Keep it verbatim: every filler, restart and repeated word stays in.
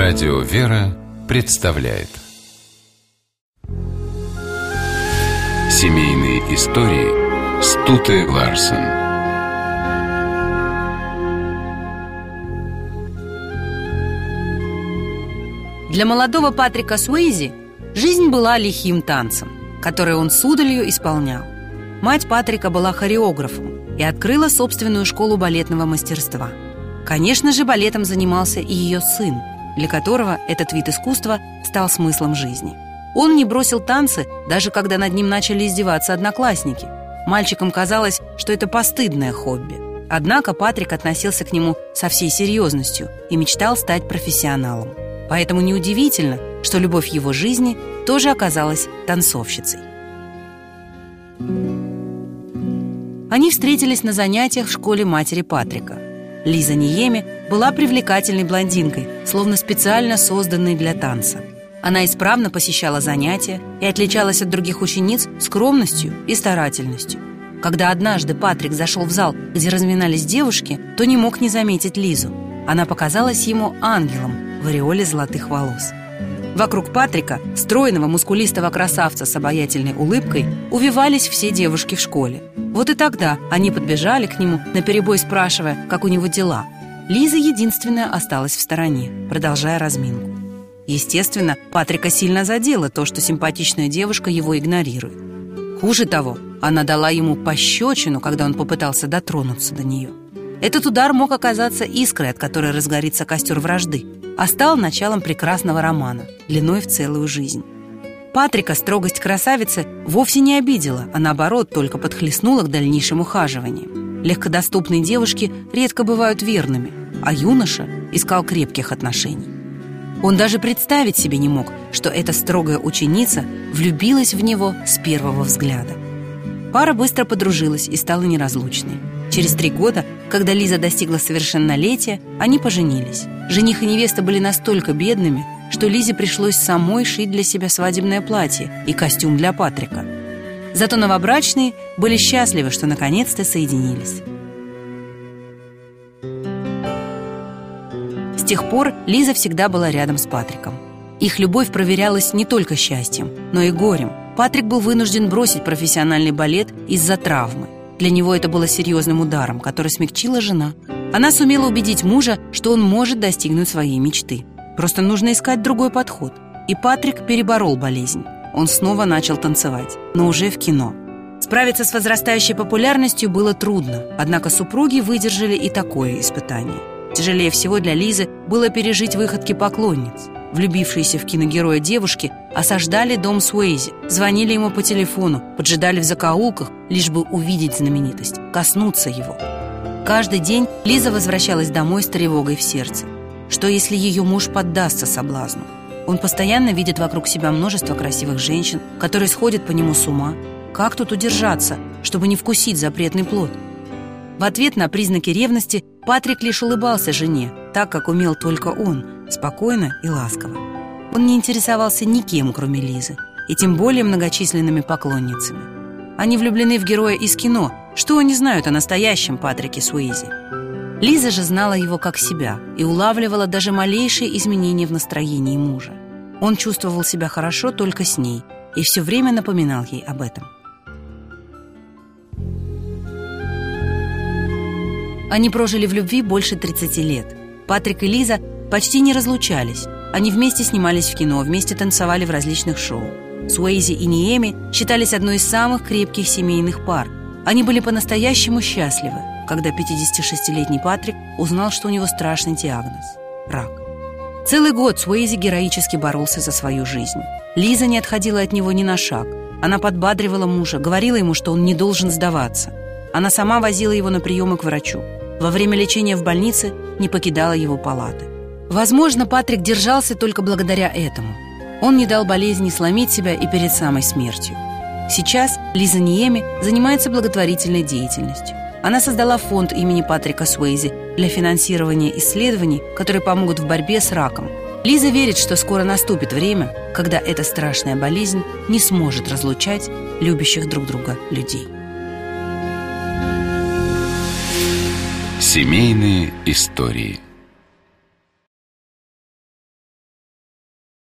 Радио «Вера» представляет Семейные истории Стуте Ларсен. Для молодого Патрика Суэйзи жизнь была лихим танцем, который он с удалью исполнял. Мать Патрика была хореографом и открыла собственную школу балетного мастерства. Конечно же, балетом занимался и ее сын, для которого этот вид искусства стал смыслом жизни. Он не бросил танцы, даже когда над ним начали издеваться одноклассники. Мальчикам казалось, что это постыдное хобби. Однако Патрик относился к нему со всей серьезностью и мечтал стать профессионалом. Поэтому неудивительно, что любовь его жизни тоже оказалась танцовщицей. Они встретились на занятиях в школе матери Патрика. Лиза Ниеми была привлекательной блондинкой, словно специально созданной для танца. Она исправно посещала занятия и отличалась от других учениц скромностью и старательностью. Когда однажды Патрик зашел в зал, где разминались девушки, то не мог не заметить Лизу. Она показалась ему ангелом в ореоле золотых волос. Вокруг Патрика, стройного, мускулистого красавца с обаятельной улыбкой, увивались все девушки в школе. Вот и тогда они подбежали к нему, наперебой спрашивая, как у него дела. Лиза единственная осталась в стороне, продолжая разминку. Естественно, Патрика сильно задело то, что симпатичная девушка его игнорирует. Хуже того, она дала ему пощечину, когда он попытался дотронуться до нее. Этот удар мог оказаться искрой, от которой разгорится костер вражды, а стал началом прекрасного романа, длиной в целую жизнь. Патрика строгость красавицы вовсе не обидела, а наоборот, только подхлестнула к дальнейшим ухаживаниям. Легкодоступные девушки редко бывают верными, а юноша искал крепких отношений. Он даже представить себе не мог, что эта строгая ученица влюбилась в него с первого взгляда. Пара быстро подружилась и стала неразлучной. Через три года, когда Лиза достигла совершеннолетия, они поженились. Жених и невеста были настолько бедными, что Лизе пришлось самой шить для себя свадебное платье и костюм для Патрика. Зато новобрачные были счастливы, что наконец-то соединились. С тех пор Лиза всегда была рядом с Патриком. Их любовь проверялась не только счастьем, но и горем. Патрик был вынужден бросить профессиональный балет из-за травмы. Для него это было серьезным ударом, который смягчила жена. Она сумела убедить мужа, что он может достигнуть своей мечты. Просто нужно искать другой подход. И Патрик переборол болезнь. Он снова начал танцевать, но уже в кино. Справиться с возрастающей популярностью было трудно, однако супруги выдержали и такое испытание. Тяжелее всего для Лизы было пережить выходки поклонниц. Влюбившиеся в киногероя девушки осаждали дом Суэйзи, звонили ему по телефону, поджидали в закоулках, лишь бы увидеть знаменитость, коснуться его. Каждый день Лиза возвращалась домой с тревогой в сердце. Что, если ее муж поддастся соблазну? Он постоянно видит вокруг себя множество красивых женщин, которые сходят по нему с ума. Как тут удержаться, чтобы не вкусить запретный плод? В ответ на признаки ревности Патрик лишь улыбался жене, так, как умел только он, спокойно и ласково. Он не интересовался никем, кроме Лизы, и тем более многочисленными поклонницами. Они влюблены в героя из кино. Что они знают о настоящем Патрике Суэйзи? Лиза же знала его как себя и улавливала даже малейшие изменения в настроении мужа. Он чувствовал себя хорошо только с ней и все время напоминал ей об этом. Они прожили в любви больше тридцати лет. Патрик и Лиза почти не разлучались. Они вместе снимались в кино, вместе танцевали в различных шоу. Суэйзи и Ниеми считались одной из самых крепких семейных пар. Они были по-настоящему счастливы, когда пятидесятишестилетний Патрик узнал, что у него страшный диагноз – рак. Целый год Суэйзи героически боролся за свою жизнь. Лиза не отходила от него ни на шаг. Она подбадривала мужа, говорила ему, что он не должен сдаваться. Она сама возила его на приемы к врачу. Во время лечения в больнице не покидала его палаты. Возможно, Патрик держался только благодаря этому. Он не дал болезни сломить себя и перед самой смертью. Сейчас Лиза Ниеми занимается благотворительной деятельностью. Она создала фонд имени Патрика Суэйзи для финансирования исследований, которые помогут в борьбе с раком. Лиза верит, что скоро наступит время, когда эта страшная болезнь не сможет разлучать любящих друг друга людей. Семейные истории.